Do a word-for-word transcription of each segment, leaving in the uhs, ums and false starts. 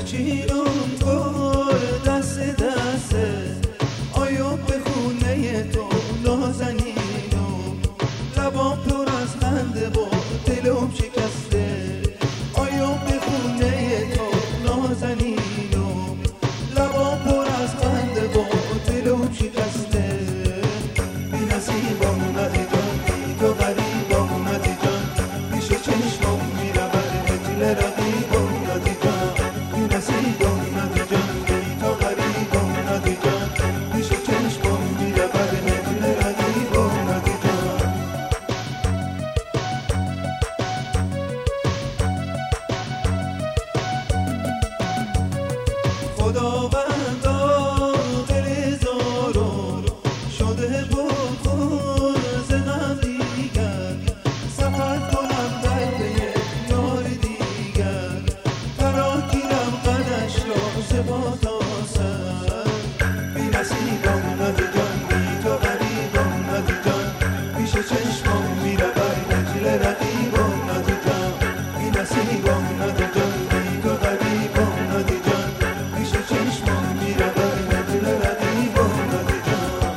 بچینم گل دست دسته آیا به خونه تو نازنینم لبام پر از خنده با دلم شکسته آیا به خونه تو نازنینم لبام پر از خنده با دلم شکسته بی نصیبم ندی جان بی تو غریبم ندی جان پیش چشمم میرود هجل رقیبم ندی جان بی نصیبم ندی جان بی تو غریبم ندی جان پیش چشمم میرود هجل رقیبم ندی جان خداوندا دل زارم شده بخور ز غم دیگر سفر کنم در پی یار دیگر فراگیرم قدش را ز پا تا سر بی نصیبم ندی جان بی تو غریبم ندی جان پیش چشمم میرود هجل رقیبم ندی جان بی نصیبم ندی جان بی تو غریبم ندی جان پیش چشمم میرود هجل رقیبم ندی جان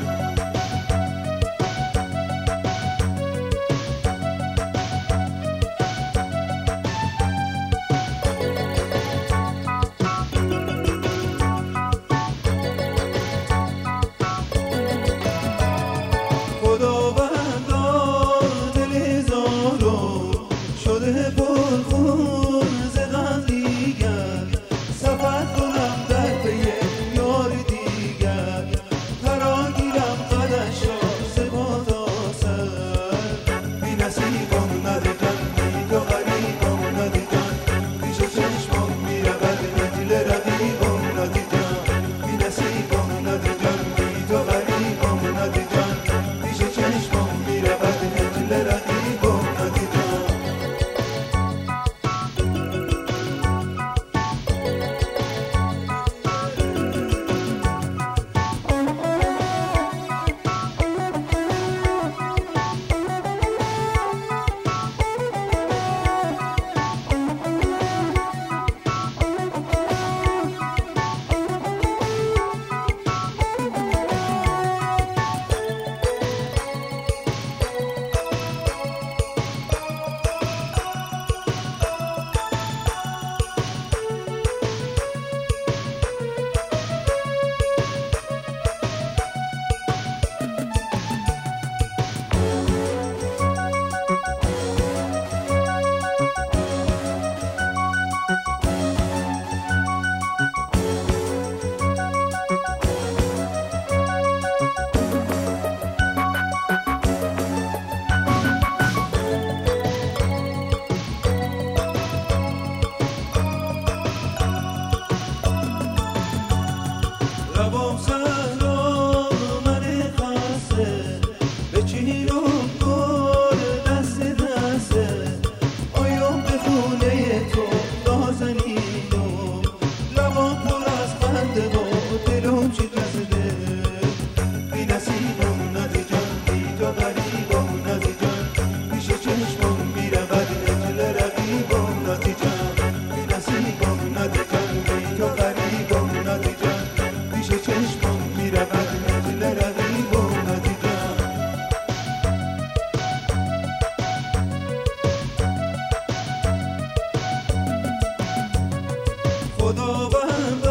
خداوندا دل زارم شده پرخون ز غم دیگر سفر کنم در پی یار دیگر فراگیرم قدش را ز پا تا سر بی نصیبم ندی جان بی تو غریبم ندی جان پیش چشمم میرود هجل رقیبم ندی جان بی نصیبم ندی جان بی تو غریبم ندی جان پیش چشمم میرود هجل رقیبم ندی جان لبام صحرا من خسته بچینم گل دست دسته آیا به خونه تو نازنینم لبام پر از خنده با دلم شکسته بی نصیبم ندی جان بی تو غریبم ندی جان پیش چشمم میرود هجل رقیبم ندی جان بی نصیبم ندی جان بی تو غریبم ندی جان پیش چشمم میرود هجل رقیبم ندی جان خداوند